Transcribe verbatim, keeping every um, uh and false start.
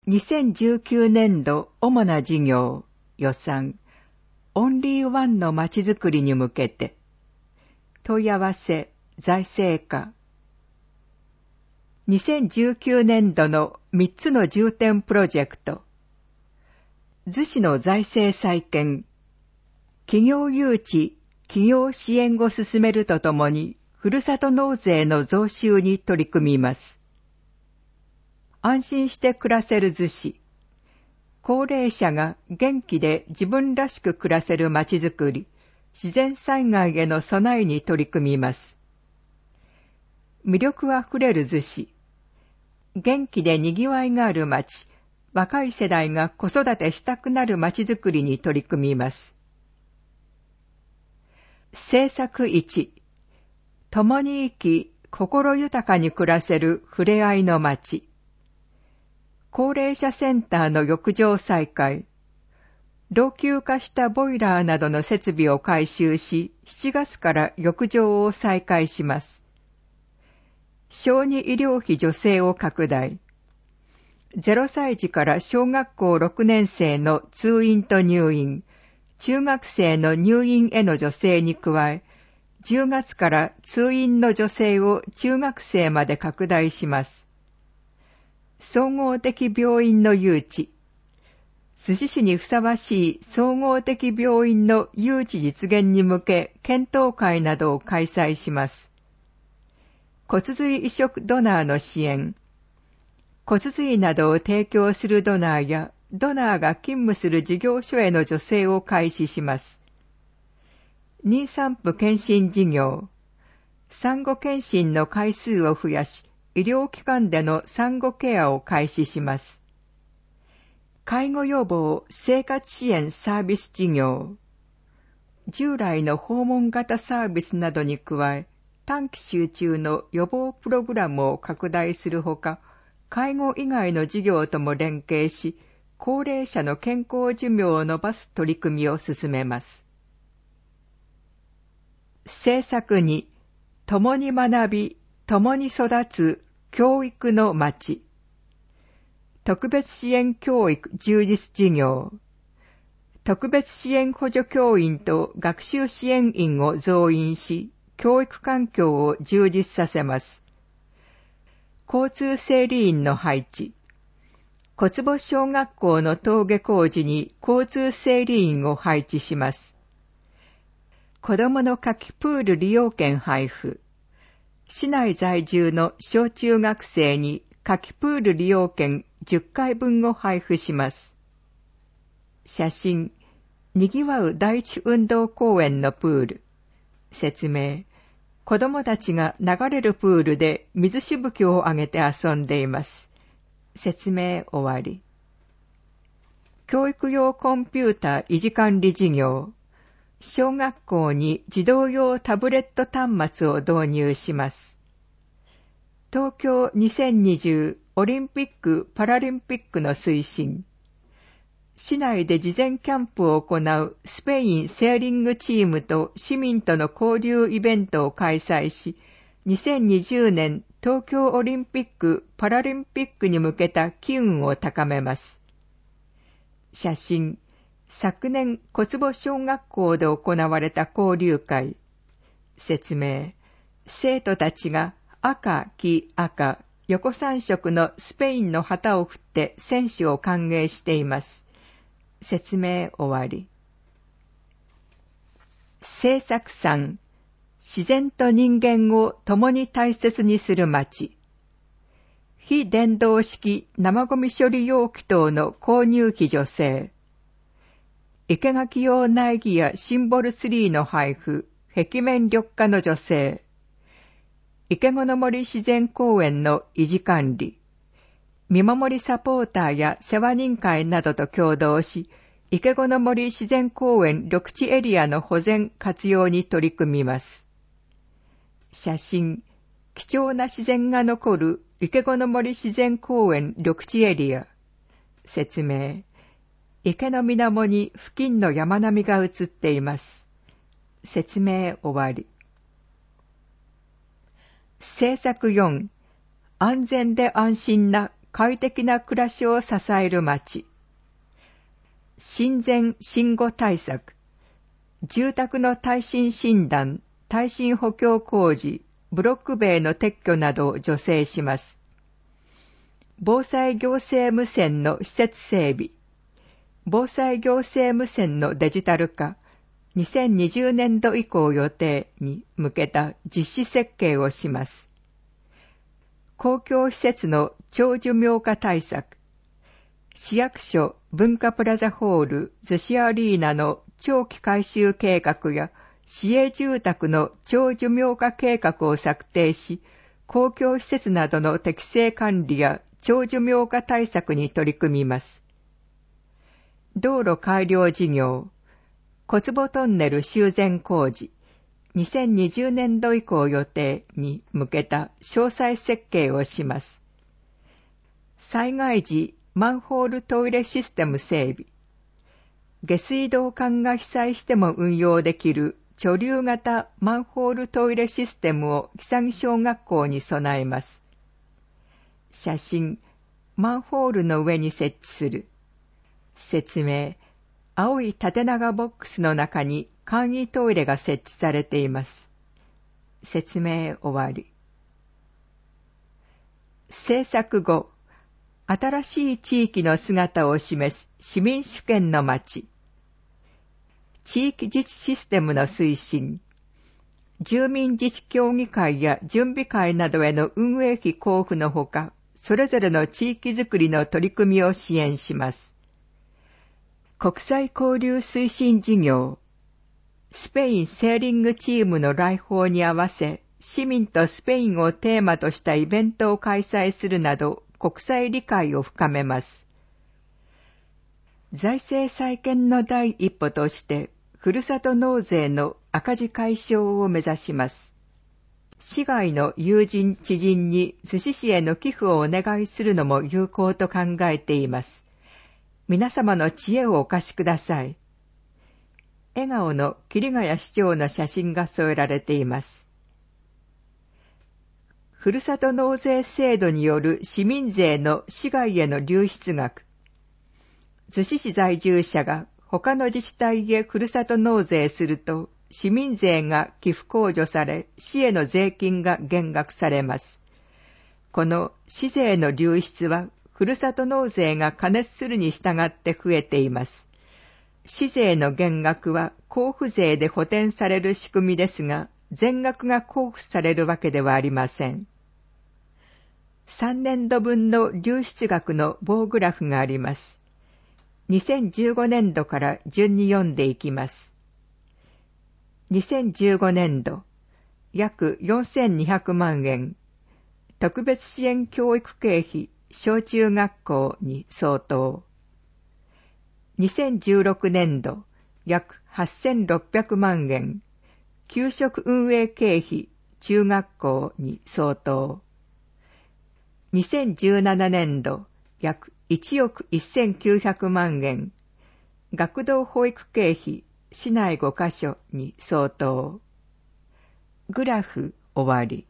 にせんじゅうきゅうねんど主な事業、予算、オンリーワンのまちづくりに向けて、問い合わせ、財政課。にせんじゅうきゅうねんどのみっつの重点プロジェクト。逗子の財政再建。企業誘致、企業支援を進めるとともに、ふるさと納税の増収に取り組みます。安心して暮らせる逗子。高齢者が元気で自分らしく暮らせるまちづくり、自然災害への備えに取り組みます。魅力あふれる逗子。元気でにぎわいがある町、若い世代が子育てしたくなるまちづくりに取り組みます。政策いち、共に生き、心豊かに暮らせるふれあいの町。高齢者センターの浴場再開。老朽化したボイラーなどの設備を改修し、しちがつから浴場を再開します。小児医療費助成を拡大。ゼロさい児から小学校ろくねん生の通院と入院、中学生の入院への助成に加え、じゅうがつから通院の助成を中学生まで拡大します。総合的病院の誘致。逗子市にふさわしい総合的病院の誘致実現に向け検討会などを開催します。骨髄移植ドナーの支援。骨髄などを提供するドナーやドナーが勤務する事業所への助成を開始します。妊産婦検診事業。産後検診の回数を増やし、医療機関での産後ケアを開始します。介護予防生活支援サービス事業。従来の訪問型サービスなどに加え、短期集中の予防プログラムを拡大するほか、介護以外の事業とも連携し、高齢者の健康寿命を伸ばす取り組みを進めます。政策に、共に学び、共に育つ教育の街。特別支援教育充実事業。特別支援補助教員と学習支援員を増員し、教育環境を充実させます。交通整理員の配置。小坪小学校の登下校時に交通整理員を配置します。子どもの夏季プール利用券配布。市内在住の小中学生に夏季プール利用券じゅっかいぶんを配布します。写真、にぎわう第一運動公園のプール。説明、子供たちが流れるプールで水しぶきを上げて遊んでいます。説明終わり。教育用コンピューター維持管理事業。小学校に児童用タブレット端末を導入します。東京にせんにじゅうオリンピック・パラリンピックの推進。市内で事前キャンプを行うスペインセーリングチームと市民との交流イベントを開催し、にせんにじゅうねん東京オリンピック・パラリンピックに向けた機運を高めます。写真、昨年小坪小学校で行われた交流会。説明、生徒たちが赤、黄、赤、横三色のスペインの旗を振って選手を歓迎しています。説明終わり。政策さん、自然と人間を共に大切にする町。非電動式生ゴミ処理容器等の購入費助成。生垣用苗木やシンボルツリーの配布、壁面緑化の助成。池子の森自然公園の維持管理。見守りサポーターや世話人会などと共同し、池子の森自然公園緑地エリアの保全活用に取り組みます。写真、貴重な自然が残る池子の森自然公園緑地エリア。説明、池の水面に付近の山並みが映っています。説明終わり。政策よん、安全で安心な快適な暮らしを支える町。親善親護対策。住宅の耐震診断、耐震補強工事、ブロック塀の撤去などを助成します。防災行政無線の施設整備。防災行政無線のデジタル化、にせんにじゅうねんど以降予定に向けた実施設計をします。公共施設の長寿命化対策。市役所文化プラザホール逗子アリーナの長期改修計画や市営住宅の長寿命化計画を策定し、公共施設などの適正管理や長寿命化対策に取り組みます。道路改良事業、小坪トンネル修繕工事、にせんにじゅうねんど以降予定に向けた詳細設計をします。災害時マンホールトイレシステム整備。下水道管が被災しても運用できる貯留型マンホールトイレシステムを木更木小学校に備えます。写真、マンホールの上に設置する。説明、青い縦長ボックスの中に簡易トイレが設置されています。説明終わり。制作後、新しい地域の姿を示す市民主権の街。地域自治システムの推進。住民自治協議会や準備会などへの運営費交付のほか、それぞれの地域づくりの取り組みを支援します。国際交流推進事業。スペインセーリングチームの来訪に合わせ、市民とスペインをテーマとしたイベントを開催するなど、国際理解を深めます。財政再建の第一歩として、ふるさと納税の赤字解消を目指します。市外の友人知人に逗子市への寄付をお願いするのも有効と考えています。皆様の知恵をお貸しください。笑顔の桐ヶ谷市長の写真が添えられています。ふるさと納税制度による市民税の市外への流出額。逗子市在住者が他の自治体へふるさと納税すると、市民税が寄付控除され、市への税金が減額されます。この市税の流出は、ふるさと納税が過熱するに従って増えています。市税の減額は交付税で補填される仕組みですが、全額が交付されるわけではありません。さんねんどぶんの流出額の棒グラフがあります。にせんじゅうごねんどから順に読んでいきます。にせんじゅうごねんど、約よんせんにひゃくまんえん、特別支援教育経費、小中学校に相当。にせんじゅうろくねんど、約はっせんろっぴゃくまんえん、給食運営経費、中学校に相当。にせんじゅうななねんど、約いちおくせんきゅうひゃくまんえん、学童保育経費、市内ごカ所に相当。グラフ終わり。